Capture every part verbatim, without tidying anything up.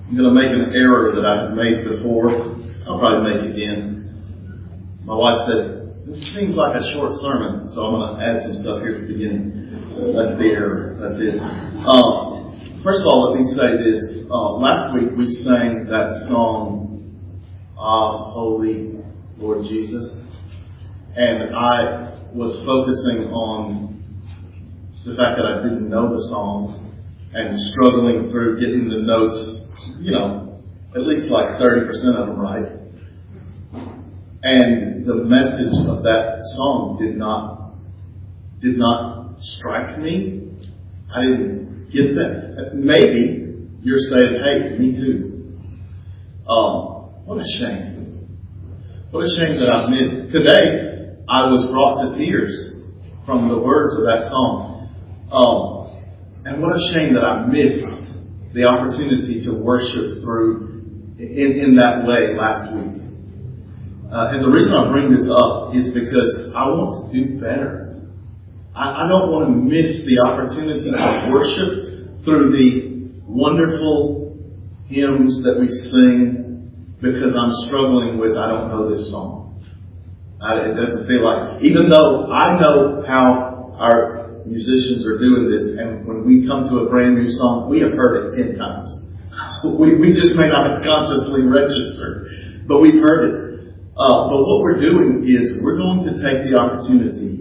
I'm going to make an error that I've made before. I'll probably make it again. My wife said, this seems like a short sermon, so I'm going to add some stuff here at the beginning. That's the error. That's it. Um, first of all, let me say this. Uh, last week we sang that song, Ah, Holy Lord Jesus. And I was focusing on the fact that I didn't know the song and struggling through getting the notes, you know, at least like thirty percent of them right. And the message of that song did not, did not strike me. I didn't get that. Maybe you're saying, hey, me too. Um, what a shame. What a shame that I've missed. Today, I was brought to tears from the words of that song. Um, and what a shame that I missed the opportunity to worship through in, in that way last week. Uh, and the reason I bring this up is because I want to do better. I, I don't want to miss the opportunity to worship through the wonderful hymns that we sing because I'm struggling with, I don't know this song. I, it doesn't feel like, even though I know how our musicians are doing this, and when we come to a brand new song, we have heard it ten times. We, we just may not have consciously registered, but we've heard it. Uh, but what we're doing is we're going to take the opportunity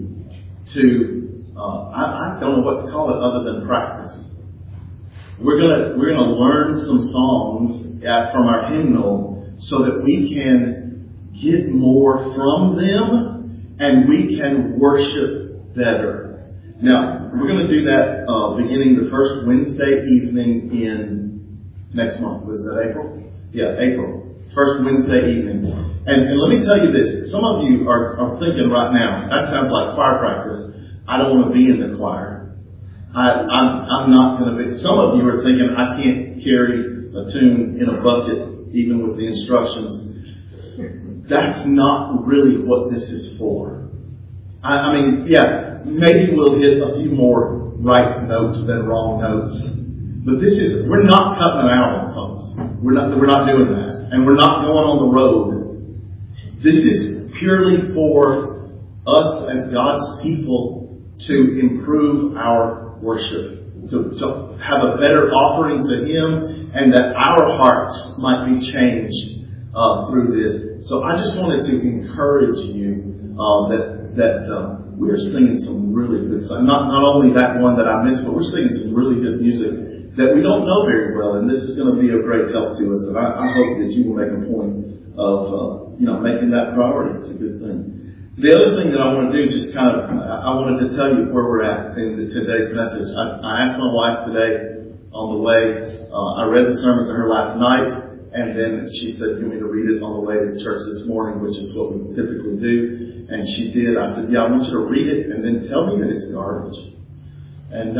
to, uh, I, I don't know what to call it other than practice. We're gonna we're gonna learn some songs at, from our hymnal so that we can get more from them and we can worship better. Now, we're going to do that uh, beginning the first Wednesday evening in next month. Was that April? Yeah, April. First Wednesday evening. And, and let me tell you this. Some of you are, are thinking right now, that sounds like choir practice. I don't want to be in the choir. I, I'm, I'm not going to be. Some of you are thinking, I can't carry a tune in a bucket, even with the instructions. That's not really what this is for. I, I mean, yeah. Maybe we'll hit a few more right notes than wrong notes. But this is, we're not cutting an album, folks. We're not, we're not doing that. And we're not going on the road. This is purely for us as God's people to improve our worship. To, to have a better offering to Him and that our hearts might be changed uh, through this. So I just wanted to encourage you uh, that, that, uh, we're singing some really good songs. Not, not only that one that I mentioned, but we're singing some really good music that we don't know very well. And this is going to be a great help to us. And I, I hope that you will make a point of, uh, you know, making that priority. It's a good thing. The other thing that I want to do, just kind of, I wanted to tell you where we're at in the, today's message. I, I asked my wife today on the way, uh, I read the sermon to her last night. And then she said, you want me to read it on the way to church this morning, which is what we typically do. And she did. I said, yeah, I want you to read it and then tell me that it's garbage. And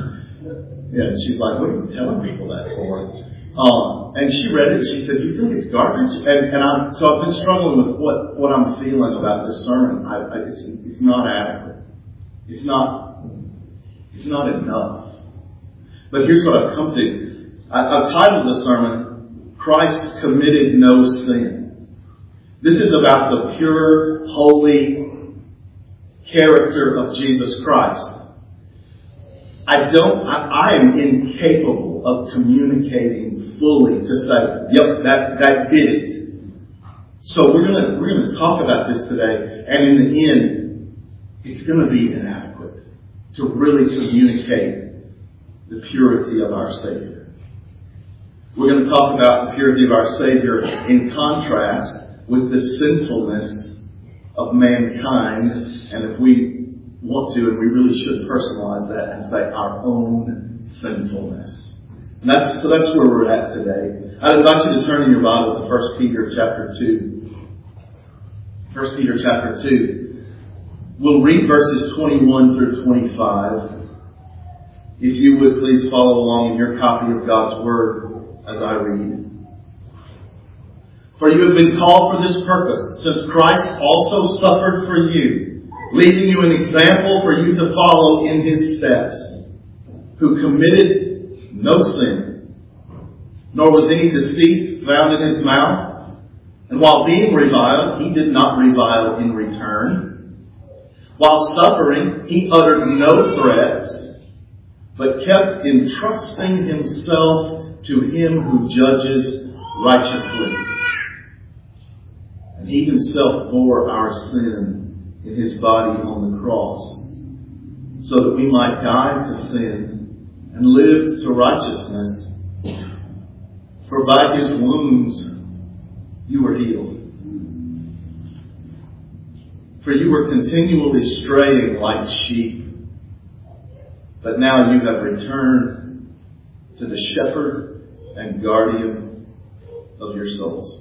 uh, yeah, she's like, what are you telling people that for? Uh, and she read it. She said, you think it's garbage? And, and I, so I've been struggling with what, what I'm feeling about this sermon. I, I, it's, it's not adequate. It's not, it's not enough. But here's what I've come to. I, I've titled the sermon, Christ Committed No Sin. This is about the pure, holy character of Jesus Christ. I don't, I, I am incapable of communicating fully to say, yep, that, that did it. So we're gonna, we're gonna talk about this today, and in the end, it's gonna be inadequate to really communicate the purity of our Savior. We're going to talk about the purity of our Savior in contrast with the sinfulness of mankind. And if we want to, and we really should personalize that and say our own sinfulness. And that's, so that's where we're at today. I'd invite you to turn in your Bible to First Peter chapter two. First Peter chapter two. We'll read verses twenty-one through twenty-five. If you would please follow along in your copy of God's Word as I read. For you have been called for this purpose, since Christ also suffered for you, leaving you an example for you to follow in His steps, who committed no sin, nor was any deceit found in his mouth. And while being reviled, he did not revile in return. While suffering, he uttered no threats, but kept entrusting himself to him who judges righteously. And he himself bore our sin in his body on the cross, so that we might die to sin and live to righteousness. For by his wounds you were healed. For you were continually straying like sheep, but now you have returned to the shepherd and guardian of your souls.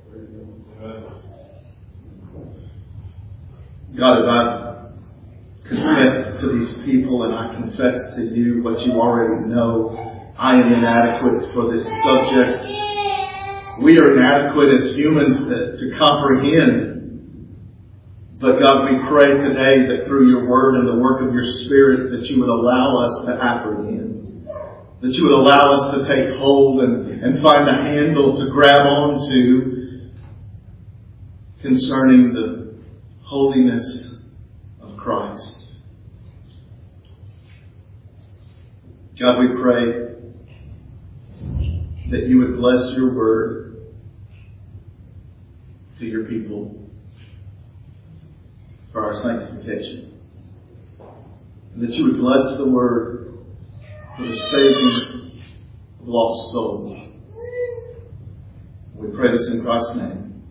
God, as I've confessed to these people, and I confess to you what you already know, I am inadequate for this subject. We are inadequate as humans to, to comprehend. But God, we pray today that through your word and the work of your Spirit, that you would allow us to apprehend. That you would allow us to take hold and, and find a handle to grab onto concerning the holiness of Christ. God, we pray that you would bless your word to your people for our sanctification. And that you would bless the word for the saving of lost souls. We pray this in Christ's name.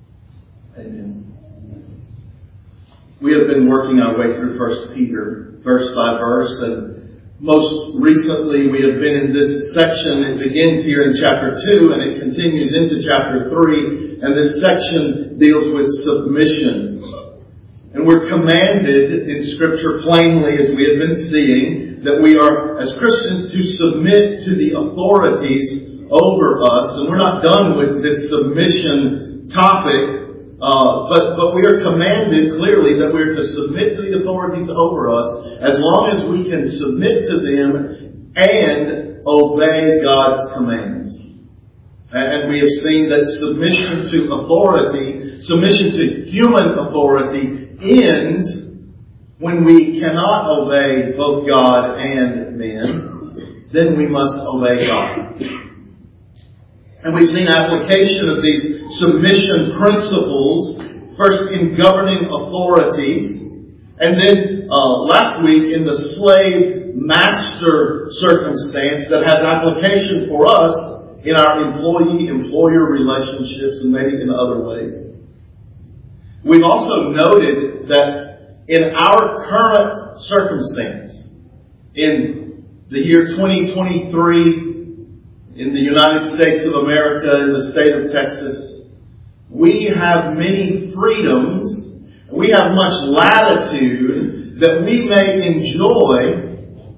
Amen. We have been working our way through First Peter, verse by verse, and most recently we have been in this section. It begins here in chapter two and it continues into chapter three, and this section deals with submission. And we're commanded in Scripture plainly, as we have been seeing, that we are, as Christians, to submit to the authorities over us. And we're not done with this submission topic, uh, but, but we are commanded clearly that we're to submit to the authorities over us as long as we can submit to them and obey God's commands. And we have seen that submission to authority, submission to human authority, ends when we cannot obey both God and men. Then we must obey God. And we've seen application of these submission principles, first in governing authorities, and then uh, last week in the slave-master circumstance that has application for us in our employee-employer relationships and maybe in other ways. We've also noted that in our current circumstance, in the year twenty twenty-three, in the United States of America, in the state of Texas, we have many freedoms, we have much latitude that we may enjoy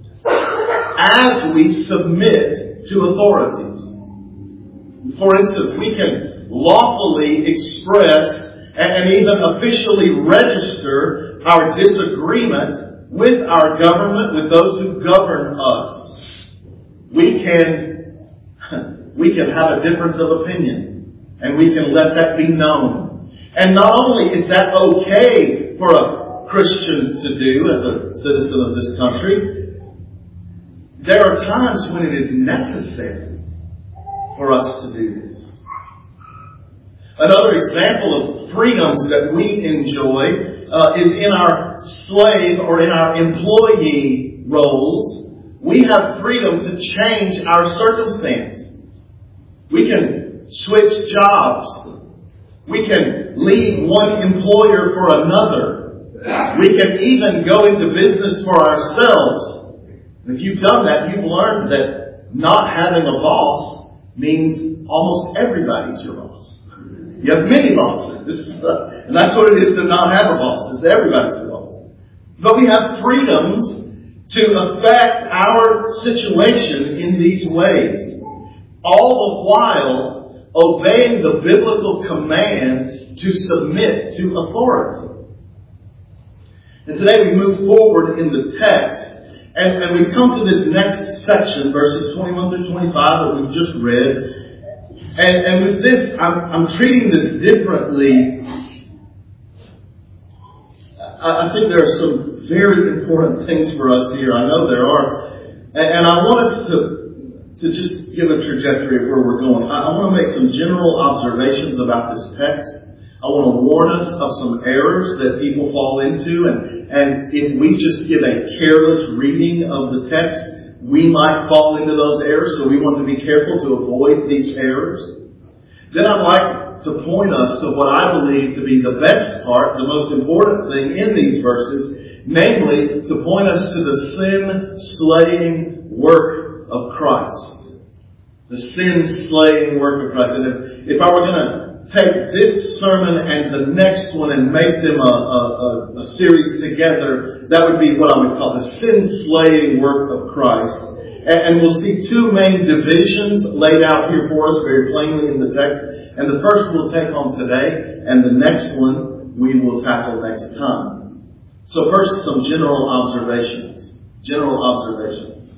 as we submit to authorities. For instance, we can lawfully express and even officially register our disagreement with our government, with those who govern us. We can, we can have a difference of opinion, and we can let that be known. And not only is that okay for a Christian to do as a citizen of this country, there are times when it is necessary for us to do this. Another example of freedoms that we enjoy uh, is in our slave or in our employee roles. We have freedom to change our circumstance. We can switch jobs. We can leave one employer for another. We can even go into business for ourselves. If you've done that, you've learned that not having a boss means almost everybody's your boss. You have many bosses. Uh, and that's what it is to not have a boss. It's everybody's your boss. But we have freedoms to affect our situation in these ways, all the while obeying the biblical command to submit to authority. And today we move forward in the text, And, and we come to this next section, verses twenty-one through twenty-five that we've just read. And, and with this, I'm, I'm treating this differently. I, I think there are some very important things for us here. I know there are. And, and I want us to, to just give a trajectory of where we're going. I, I want to make some general observations about this text. I want to warn us of some errors that people fall into, and, and if we just give a careless reading of the text, we might fall into those errors, so we want to be careful to avoid these errors. Then I'd like to point us to what I believe to be the best part, the most important thing in these verses, namely to point us to the sin-slaying work of Christ. The sin-slaying work of Christ. And if, if I were going to take this sermon and the next one and make them a, a, a series together, that would be what I would call the sin-slaying work of Christ. And, and we'll see two main divisions laid out here for us very plainly in the text. And the first we'll take on today, and the next one we will tackle next time. So first, some general observations. General observations.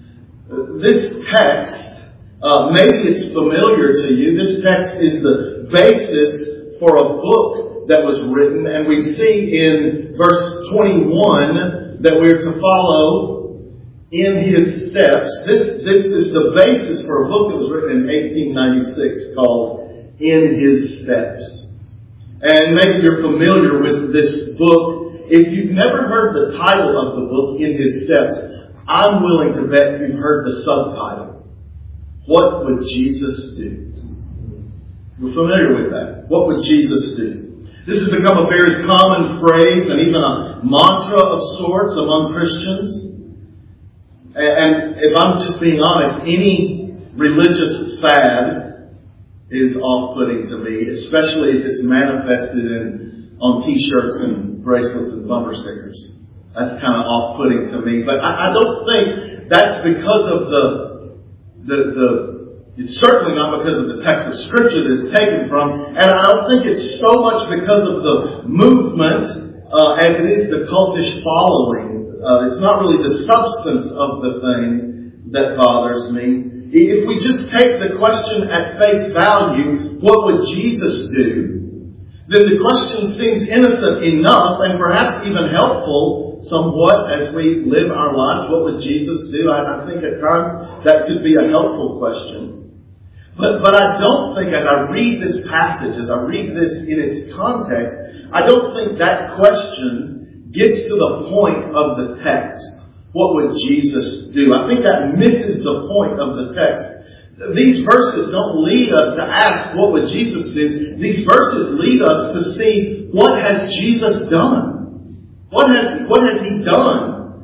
This text, Uh, maybe it's familiar to you. This text is the basis for a book that was written, and we see in verse twenty-one that we're to follow in his steps. This, this is the basis for a book that was written in eighteen ninety-six called In His Steps. And maybe you're familiar with this book. If you've never heard the title of the book, In His Steps, I'm willing to bet you've heard the subtitle. What would Jesus do? We're familiar with that. What would Jesus do? This has become a very common phrase and even a mantra of sorts among Christians. And if I'm just being honest, any religious fad is off-putting to me, especially if it's manifested in on T-shirts and bracelets and bumper stickers. That's kind of off-putting to me. But I, I don't think that's because of the The, the, it's certainly not because of the text of Scripture that it's taken from, and I don't think it's so much because of the movement uh, as it is the cultish following. Uh, it's not really the substance of the thing that bothers me. If we just take the question at face value, what would Jesus do? Then the question seems innocent enough and perhaps even helpful somewhat as we live our lives. What would Jesus do? I, I think at times that could be a helpful question. But, but I don't think as I read this passage, as I read this in its context, I don't think that question gets to the point of the text. What would Jesus do? I think that misses the point of the text. These verses don't lead us to ask, what would Jesus do? These verses lead us to see, what has Jesus done? What has, what has He done?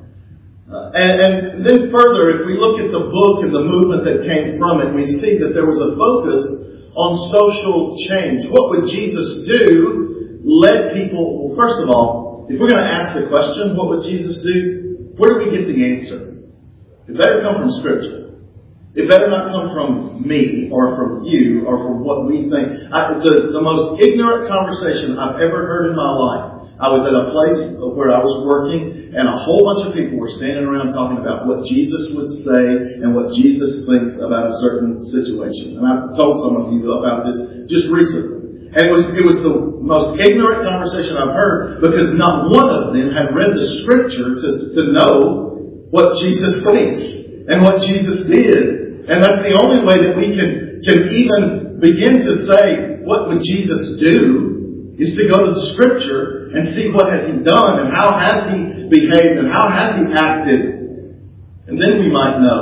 Uh, and, and then further, if we look at the book and the movement that came from it, we see that there was a focus on social change. What would Jesus do? Led people, well, first of all, if we're going to ask the question, what would Jesus do? Where do we get the answer? It better come from Scripture. It better not come from me or from you or from what we think. I, the, the most ignorant conversation I've ever heard in my life. I was at a place where I was working and a whole bunch of people were standing around talking about what Jesus would say and what Jesus thinks about a certain situation. And I've told some of you about this just recently. And it was, it was the most ignorant conversation I've heard because not one of them had read the Scripture to, to know what Jesus thinks and what Jesus did. And that's the only way that we can, can even begin to say, what would Jesus do? Is to go to the Scripture and see what has He done and how has He behaved and how has He acted. And then we might know.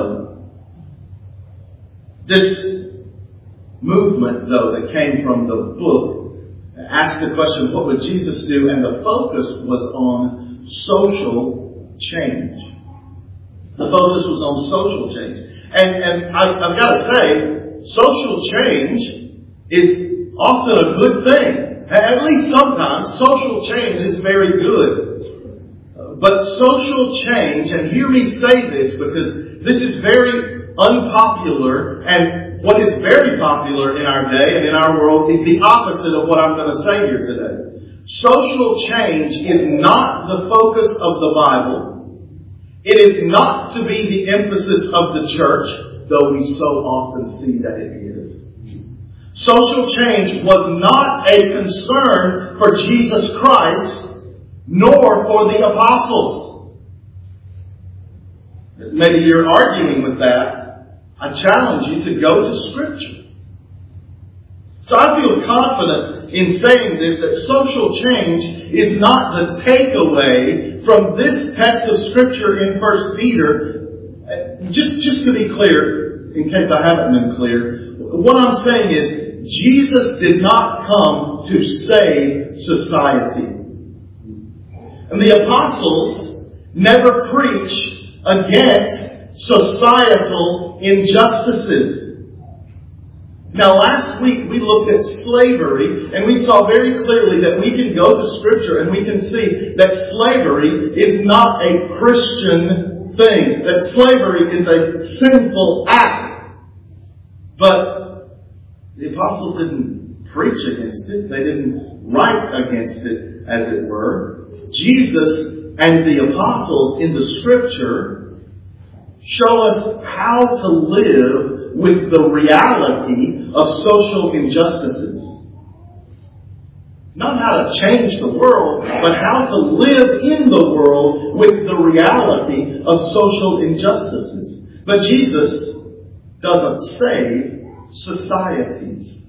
This movement, though, that came from the book asked the question, what would Jesus do? And the focus was on social change. The focus was on social change. And, and I, I've got to say, social change is often a good thing. At least sometimes, social change is very good. But social change, and hear me say this because this is very unpopular, and what is very popular in our day and in our world is the opposite of what I'm going to say here today. Social change is not the focus of the Bible. It is not to be the emphasis of the church, though we so often see that it is. Social change was not a concern for Jesus Christ, nor for the apostles. Maybe you're arguing with that. I challenge you to go to Scripture. So I feel confident in saying this, that social change is not the takeaway from this text of Scripture in First Peter. Just, just to be clear, in case I haven't been clear, what I'm saying is Jesus did not come to save society. And the apostles never preached against societal injustices. Now, last week we looked at slavery, and we saw very clearly that we can go to Scripture and we can see that slavery is not a Christian thing, that slavery is a sinful act. But the apostles didn't preach against it. They didn't write against it, as it were. Jesus and the apostles in the Scripture show us how to live with the reality of social injustices. Not how to change the world, but how to live in the world with the reality of social injustices. But Jesus doesn't save societies.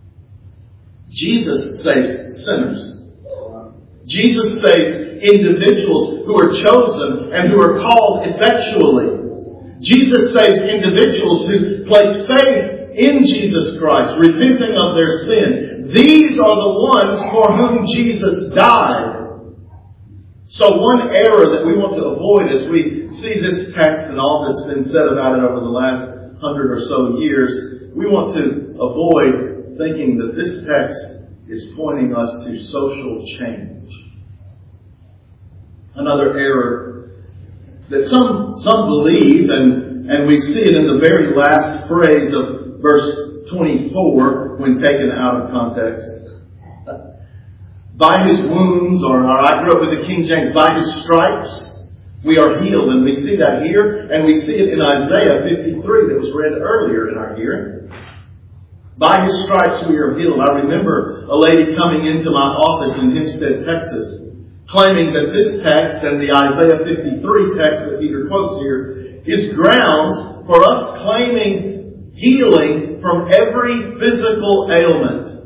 Jesus saves sinners. Jesus saves individuals who are chosen and who are called effectually. Jesus saves individuals who place faith in Jesus Christ, repenting of their sin. These are the ones for whom Jesus died. So one error that we want to avoid as we see this text and all that's been said about it over the last hundred or so years, we want to avoid thinking that this text is pointing us to social change. Another error that some some believe, and, and we see it in the very last phrase of verse twenty-four when taken out of context. By His wounds, or, or I grew up with the King James, by His stripes we are healed. And we see that here, and we see it in Isaiah fifty-three that was read earlier in our hearing. By His stripes we are healed. I remember a lady coming into my office in Hempstead, Texas, claiming that this text and the Isaiah fifty-three text that Peter quotes here is grounds for us claiming healing from every physical ailment.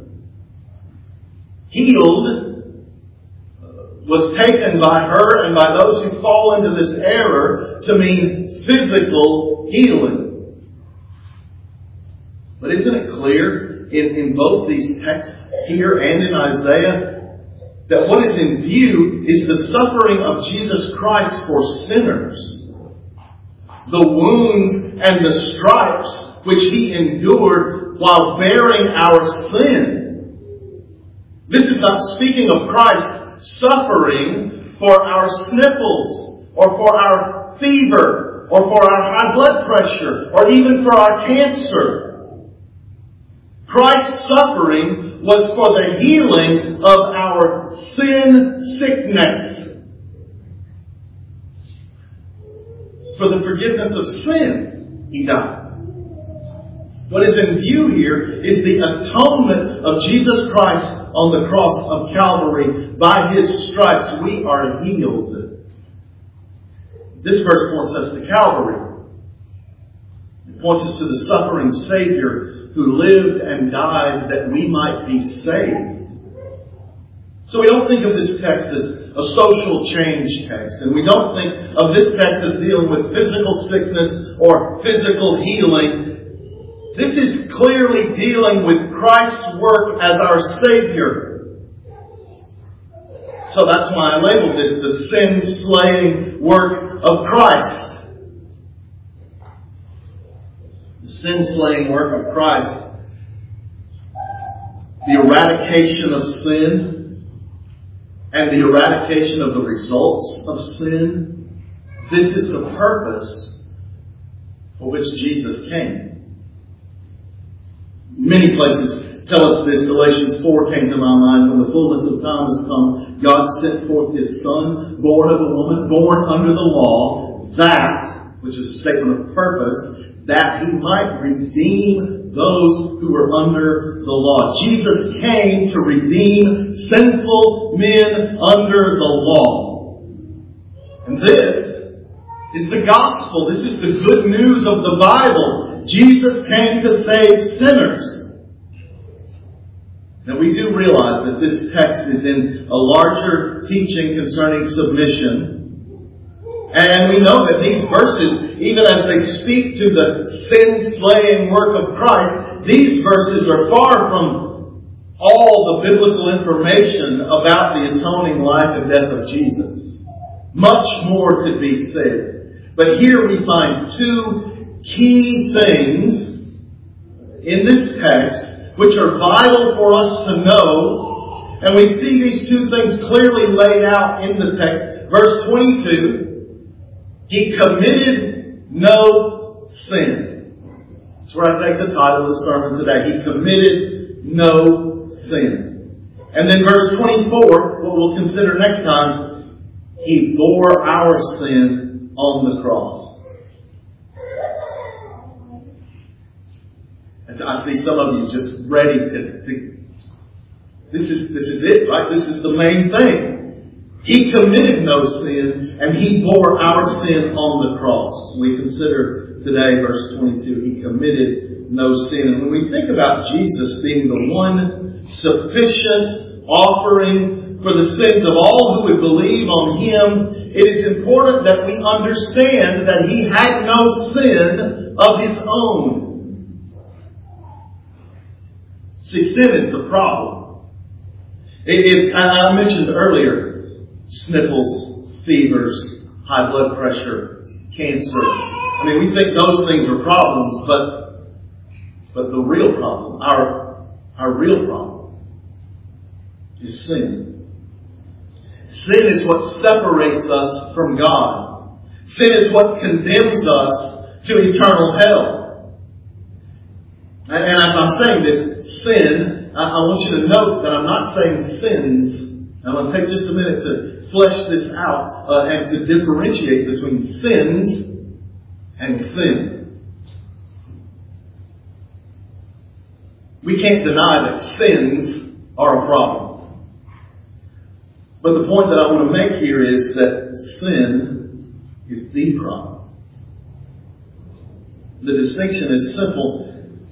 Healed was taken by her and by those who fall into this error to mean physical healing. But isn't it clear in, in both these texts here and in Isaiah that what is in view is the suffering of Jesus Christ for sinners? The wounds and the stripes which He endured while bearing our sin. This is not speaking of Christ suffering for our sniffles, or for our fever, or for our high blood pressure, or even for our cancer. Christ's suffering was for the healing of our sin sickness. For the forgiveness of sin, He died. What is in view here is the atonement of Jesus Christ on the cross of Calvary. By His stripes we are healed. This verse points us to Calvary. It points us to the suffering Savior who lived and died that we might be saved. So we don't think of this text as a social change text. And we don't think of this text as dealing with physical sickness or physical healing. This is clearly dealing with Christ's work as our Savior. So that's why I labeled this the sin-slaying work of Christ. The sin-slaying work of Christ. The eradication of sin and the eradication of the results of sin. This is the purpose for which Jesus came. Many places tell us this. Galatians four came to my mind. When the fullness of time has come, God sent forth His Son, born of a woman, born under the law, that, which is a statement of purpose, that He might redeem those who were under the law. Jesus came to redeem sinful men under the law. And this is the gospel. This is the good news of the Bible. Jesus came to save sinners. Now we do realize that this text is in a larger teaching concerning submission. And we know that these verses, even as they speak to the sin-slaying work of Christ, these verses are far from all the biblical information about the atoning life and death of Jesus. Much more could be said. But here we find two key things in this text which are vital for us to know. And we see these two things clearly laid out in the text. Verse twenty-two, He committed no sin. That's where I take the title of the sermon today. He committed no sin. And then verse twenty-four, what we'll consider next time, He bore our sin on the cross. And I see some of you just ready to, to this is this is it, right? This is the main thing. He committed no sin, and He bore our sin on the cross. We consider today verse twenty-two, He committed no sin. And when we think about Jesus being the one sufficient offering for the sins of all who would believe on Him, it is important that we understand that He had no sin of His own. See, sin is the problem. It, it, I mentioned earlier, sniffles, fevers, high blood pressure, cancer. I mean, we think those things are problems, but but the real problem, our our real problem, is sin. Sin is what separates us from God. Sin is what condemns us to eternal hell. And, and as I'm saying this, sin, I, I want you to note that I'm not saying sins. I'm going to take just a minute to flesh this out uh, and to differentiate between sins and sin. We can't deny that sins are a problem. But the point that I want to make here is that sin is the problem. The distinction is simple.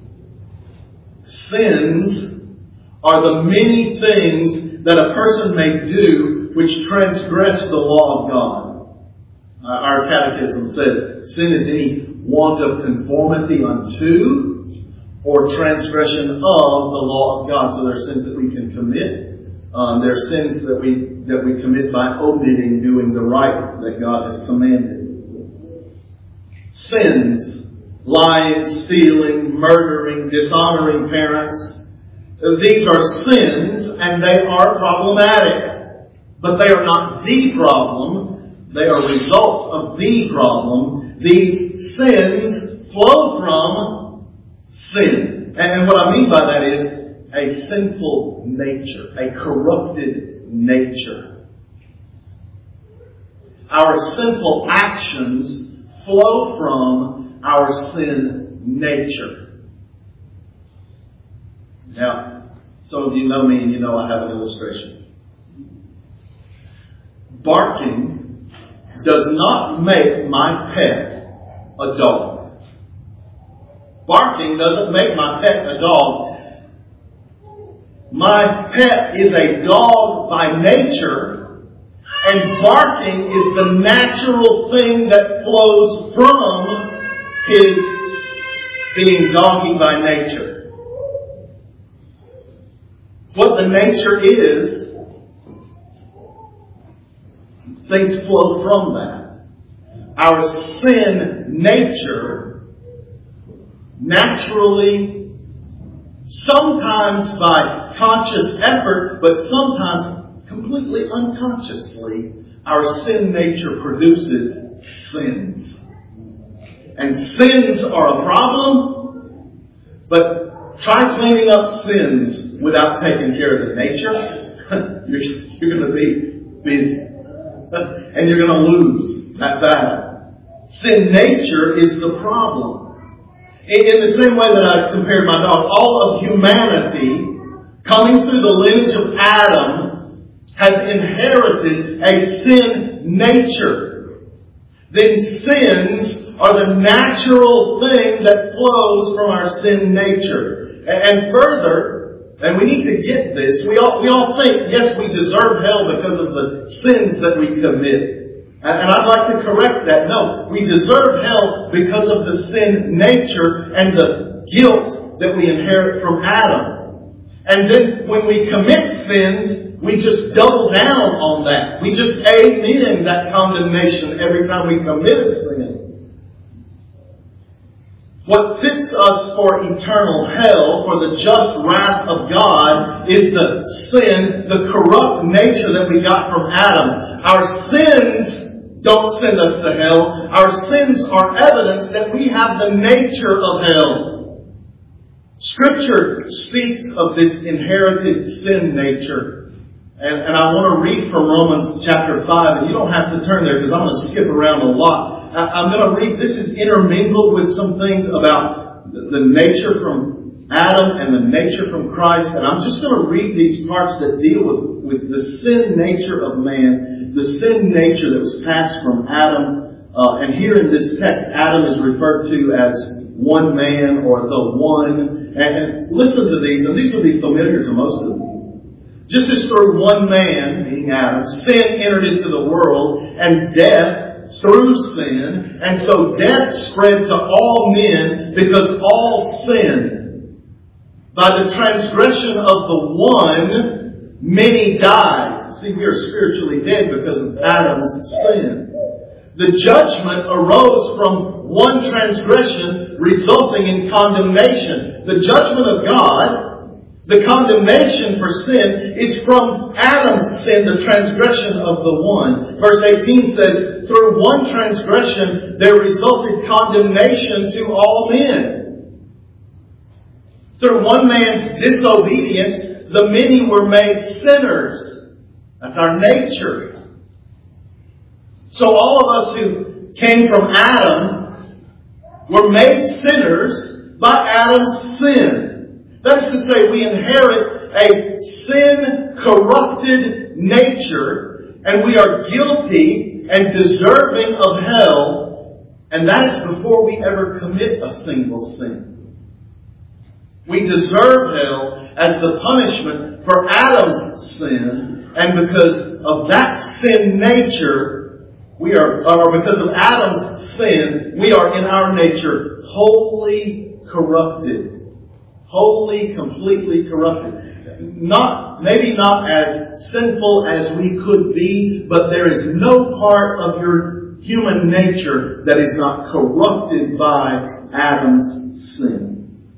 Sins are the many things that a person may do which transgress the law of God. Uh, our catechism says sin is any want of conformity unto or transgression of the law of God. So there are sins that we can commit. Um, there are sins that we that we commit by omitting doing the right that God has commanded. Sins, lying, stealing, murdering, dishonoring parents. These are sins and they are problematic. But they are not the problem. They are results of the problem. These sins flow from sin. And what I mean by that is a sinful nature, a corrupted nature. Our sinful actions flow from our sin nature. Now, some of you know me and you know I have an illustration. Barking does not make my pet a dog. Barking doesn't make my pet a dog. My pet is a dog by nature, and barking is the natural thing that flows from his being doggy by nature. What the nature is, things flow from that. Our sin nature naturally, sometimes by conscious effort, but sometimes completely unconsciously, our sin nature produces sins. And sins are a problem, but try cleaning up sins without taking care of the nature. you're you're going to be busy. And you're going to lose that battle. sin nature is the problem. In, in the same way that I compared my dog, all of humanity coming through the lineage of Adam has inherited a sin nature. Then sins are the natural thing that flows from our sin nature. And further, and we need to get this, we all, we all think, yes, we deserve hell because of the sins that we commit. And I'd like to correct that. No, we deserve hell because of the sin nature and the guilt that we inherit from Adam. And then when we commit sins, we just double down on that. We just amen that condemnation every time we commit a sin. What fits us for eternal hell, for the just wrath of God, is the sin, the corrupt nature that we got from Adam. Our sins don't send us to hell. Our sins are evidence that we have the nature of hell. Scripture speaks of this inherited sin nature. And, and I want to read from Romans chapter five. And you don't have to turn there because I'm going to skip around a lot. I, I'm going to read, this is intermingled with some things about the, the nature from Adam and the nature from Christ. And I'm just going to read these parts that deal with, with the sin nature of man, the sin nature that was passed from Adam. Uh, and here in this text, Adam is referred to as one man or the one. And, and listen to these, and these will be familiar to most of you. Just as through one man, being Adam, sin entered into the world, and death through sin, and so death spread to all men because all sinned. By the transgression of the one, many died. See, we are spiritually dead because of Adam's sin. The judgment arose from one transgression, resulting in condemnation. The judgment of God, the condemnation for sin, is from Adam's sin, the transgression of the one. Verse eighteen says, through one transgression there resulted condemnation to all men. Through one man's disobedience, the many were made sinners. That's our nature. So all of us who came from Adam were made sinners by Adam's sin. That is to say, we inherit a sin-corrupted nature, and we are guilty and deserving of hell, and that is before we ever commit a single sin. We deserve hell as the punishment for Adam's sin, and because of that sin nature, we are, or because of Adam's sin, we are in our nature wholly corrupted. Wholly, completely corrupted. Not, maybe not as sinful as we could be, but there is no part of your human nature that is not corrupted by Adam's sin.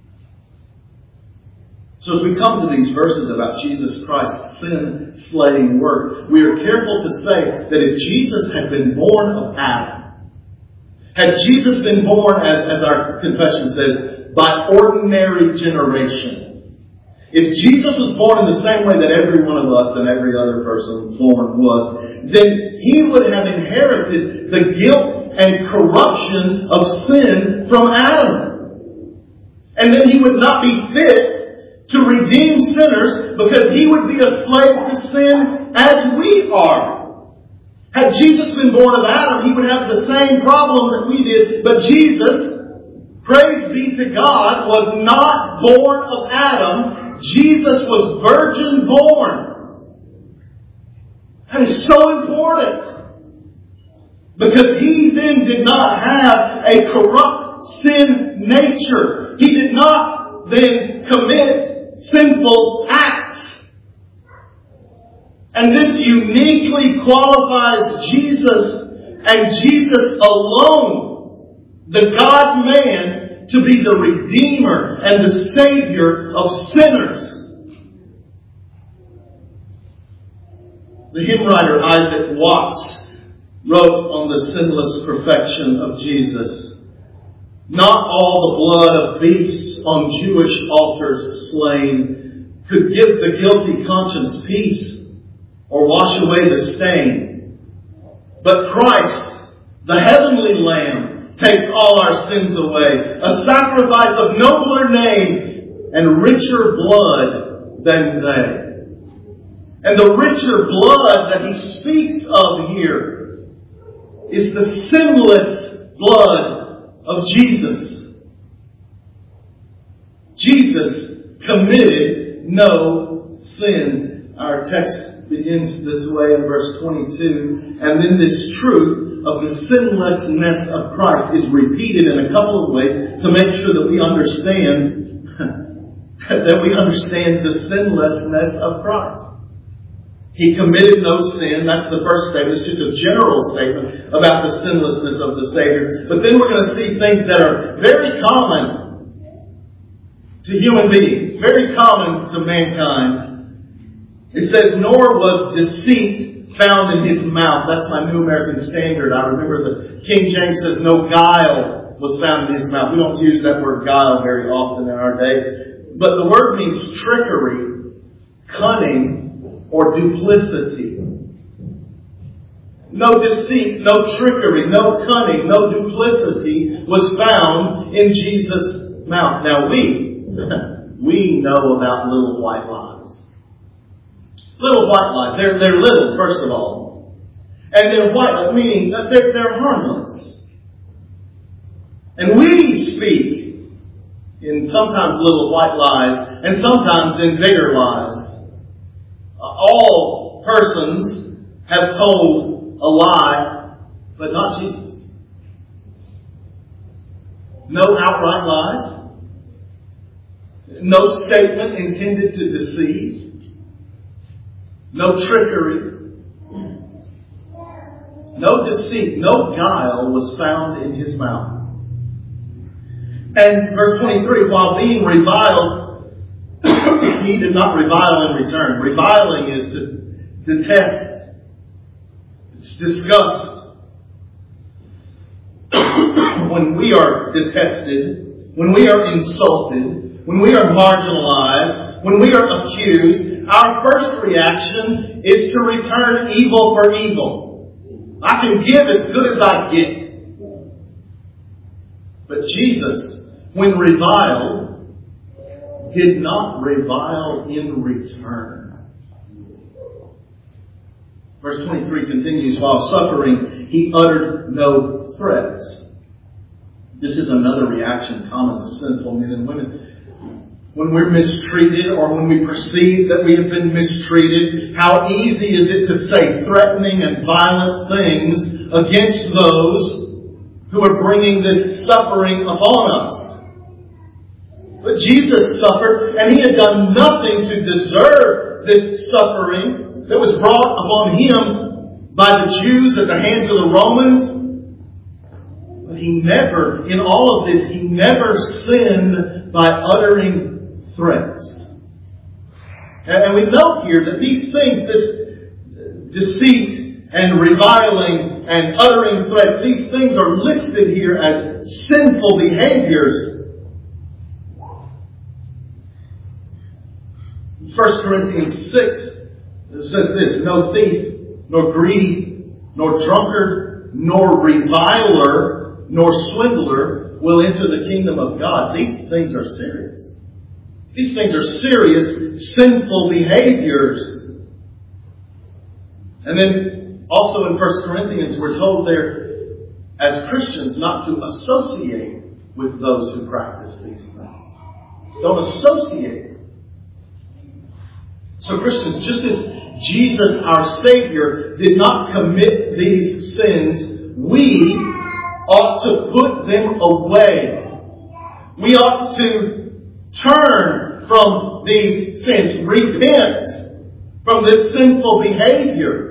So as we come to these verses about Jesus Christ's sin-slaying work, we are careful to say that if Jesus had been born of Adam, had Jesus been born, as, as our confession says, by ordinary generation, if Jesus was born in the same way that every one of us and every other person born was, then He would have inherited the guilt and corruption of sin from Adam. And then He would not be fit to redeem sinners because He would be a slave to sin as we are. Had Jesus been born of Adam, He would have the same problem that we did. But Jesus, praise be to God, was not born of Adam. Jesus was virgin born. That is so important. Because He then did not have a corrupt sin nature. He did not then commit sinful acts. And this uniquely qualifies Jesus and Jesus alone, the God-man, to be the Redeemer and the Savior of sinners. The hymn writer Isaac Watts wrote on the sinless perfection of Jesus, "Not all the blood of beasts on Jewish altars slain could give the guilty conscience peace or wash away the stain. But Christ, The heavenly Lamb takes all our sins away. A sacrifice of nobler name and richer blood than they. And the richer blood that he speaks of here is the sinless blood of Jesus. Jesus committed no sin. Our text begins this way in verse twenty-two. And then this truth of the sinlessness of Christ is repeated in a couple of ways to make sure that we understand that we understand the sinlessness of Christ. He committed no sin. That's the first statement. It's just a general statement about the sinlessness of the Savior. But then we're going to see things that are very common to human beings, very common to mankind. It says, nor was deceit found in his mouth. That's my New American Standard. I remember the King James says no guile was found in his mouth. We don't use that word guile very often in our day. But the word means trickery, cunning, or duplicity. No deceit, no trickery, no cunning, no duplicity was found in Jesus' mouth. Now we, we know about little white lies. Little white lies. They're, they're little, first of all. And they're white, meaning that they're, they're harmless. And we speak in sometimes little white lies and sometimes in bigger lies. All persons have told a lie, but not Jesus. No outright lies. No statement intended to deceive. No trickery. No deceit. No guile was found in his mouth. And verse twenty-three, while being reviled, he did not revile in return. Reviling is to detest. It's disgust. When we are detested, when we are insulted, when we are marginalized, when we are accused, our first reaction is to return evil for evil. I can give as good as I get. But Jesus, when reviled, did not revile in return. Verse twenty-three continues, while suffering, he uttered no threats. This is another reaction common to sinful men and women. When we're mistreated or when we perceive that we have been mistreated, how easy is it to say threatening and violent things against those who are bringing this suffering upon us. But Jesus suffered, and he had done nothing to deserve this suffering that was brought upon him by the Jews at the hands of the Romans. But he never, in all of this, he never sinned by uttering threats. And we note here that these things, this deceit and reviling and uttering threats, these things are listed here as sinful behaviors. First Corinthians six says this, no thief, nor greedy, nor drunkard, nor reviler, nor swindler will enter the kingdom of God. These things are serious. These things are serious, sinful behaviors. And then also in First Corinthians we're told there, as Christians, not to associate with those who practice these things. Don't associate. So Christians, just as Jesus, our Savior, did not commit these sins, we ought to put them away. We ought to turn from these sins, repent from this sinful behavior.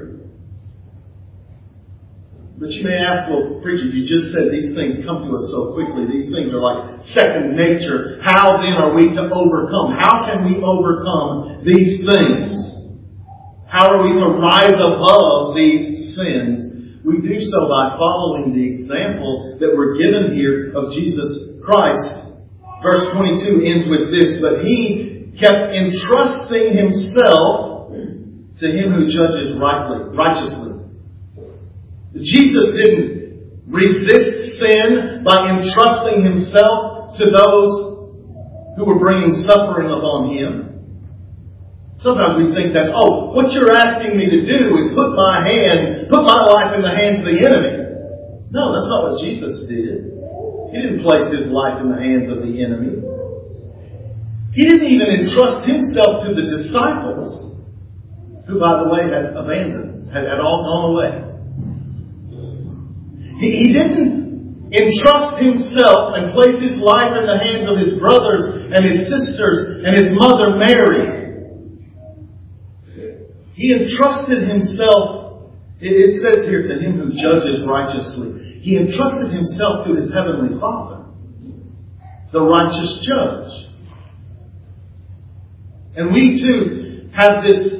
But you may ask, well, preacher, you just said these things come to us so quickly. These things are like second nature. How then are we to overcome? How can we overcome these things? How are we to rise above these sins? We do so by following the example that we're given here of Jesus Christ. Verse twenty-two ends with this, but he kept entrusting himself to him who judges rightly, righteously. Jesus didn't resist sin by entrusting Himself to those who were bringing suffering upon Him. Sometimes we think that's, oh, what you're asking me to do is put my hand, put my life in the hands of the enemy. No, that's not what Jesus did. He didn't place His life in the hands of the enemy. He didn't even entrust Himself to the disciples, who, by the way, had abandoned, had, had all gone away. He, he didn't entrust Himself and place His life in the hands of His brothers and His sisters and His mother Mary. He entrusted Himself, it says here, to Him who judges righteously. He entrusted Himself to His Heavenly Father, the righteous judge. And we too have this,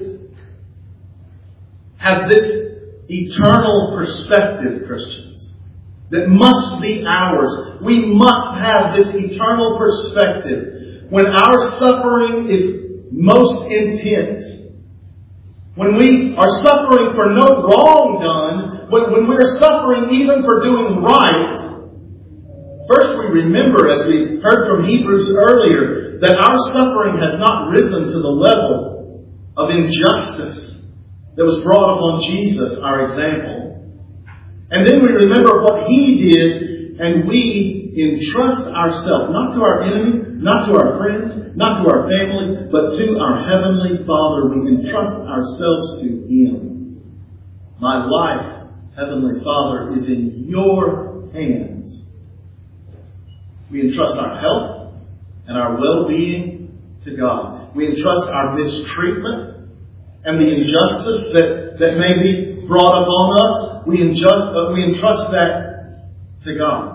have this eternal perspective, Christians, that must be ours. We must have this eternal perspective. When our suffering is most intense, when we are suffering for no wrong done, when, when we are suffering even for doing right, first we remember, as we heard from Hebrews earlier, that our suffering has not risen to the level of injustice that was brought upon Jesus, our example. And then we remember what He did, and we entrust ourselves, not to our enemy, not to our friends, not to our family, but to our Heavenly Father. We entrust ourselves to Him. My life, Heavenly Father, is in Your hands. We entrust our health and our well-being to God. We entrust our mistreatment and the injustice that, that may be brought upon us. We, injust, uh, we entrust that to God.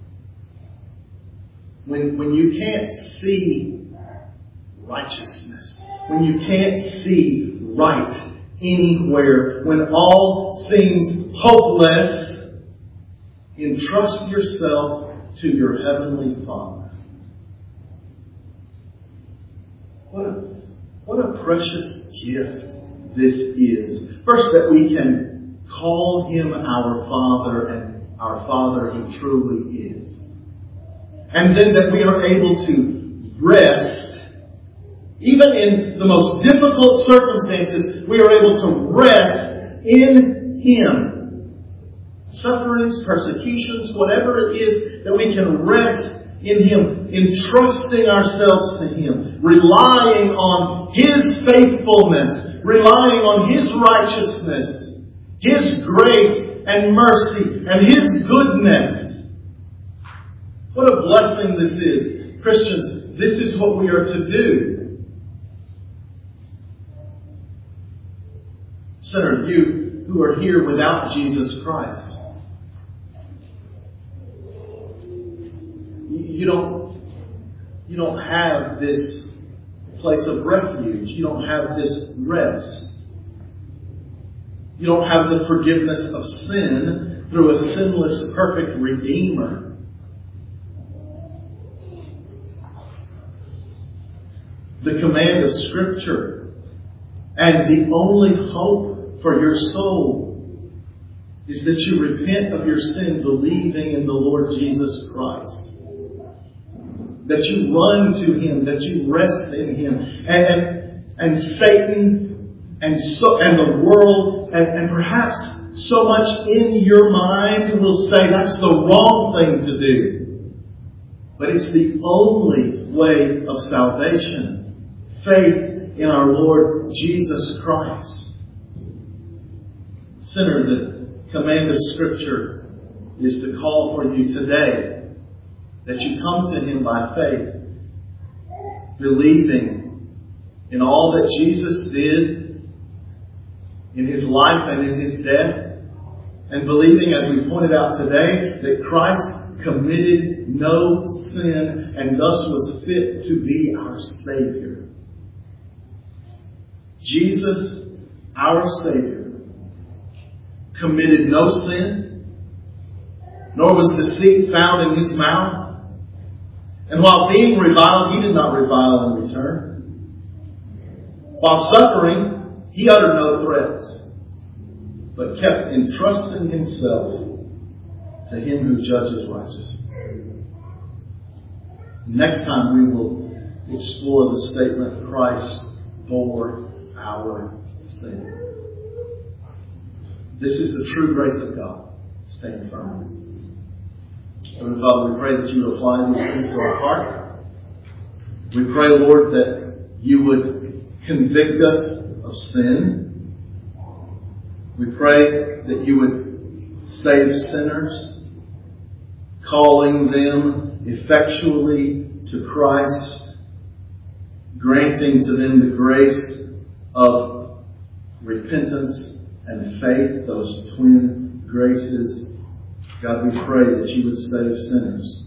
When, when you can't see righteousness, when you can't see right anywhere, when all seems hopeless, entrust yourself to your Heavenly Father. What a, what a precious gift this is. First, that we can call Him our Father, and our Father He truly is. And then that we are able to rest, even in the most difficult circumstances, we are able to rest in Him. Sufferings, persecutions, whatever it is, that we can rest in Him, entrusting ourselves to Him, relying on His faithfulness, relying on His righteousness, His grace and mercy, and His goodness. What a blessing this is. Christians, this is what we are to do. Sinner, you who are here without Jesus Christ, you don't, you don't have this place of refuge. You don't have this rest. You don't have the forgiveness of sin through a sinless, perfect Redeemer. The command of Scripture and the only hope for your soul is that you repent of your sin, believing in the Lord Jesus Christ. That you run to Him, that you rest in Him. And, and, and Satan and, so, and the world and, and perhaps so much in your mind will say that's the wrong thing to do. But it's the only way of salvation. Faith in our Lord Jesus Christ. Sinner, the command of Scripture is to call for you today that you come to Him by faith, believing in all that Jesus did in His life and in His death, and believing, as we pointed out today, that Christ committed no sin and thus was fit to be our Savior. Jesus, our Savior, committed no sin, nor was deceit found in His mouth. And while being reviled, He did not revile in return. While suffering, He uttered no threats, but kept entrusting Himself to Him who judges righteously. Next time we will explore the statement, Christ bore our sin. This is the true grace of God. Stand firm. Heavenly Father, we pray that you would apply these things to our heart. We pray, Lord, that you would convict us of sin. We pray that you would save sinners, calling them effectually to Christ, granting to them the grace of repentance and faith, those twin graces. God, we pray that you would save sinners.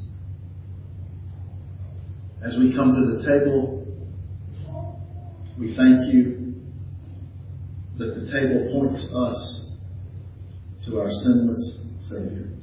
As we come to the table, we thank you that the table points us to our sinless Savior.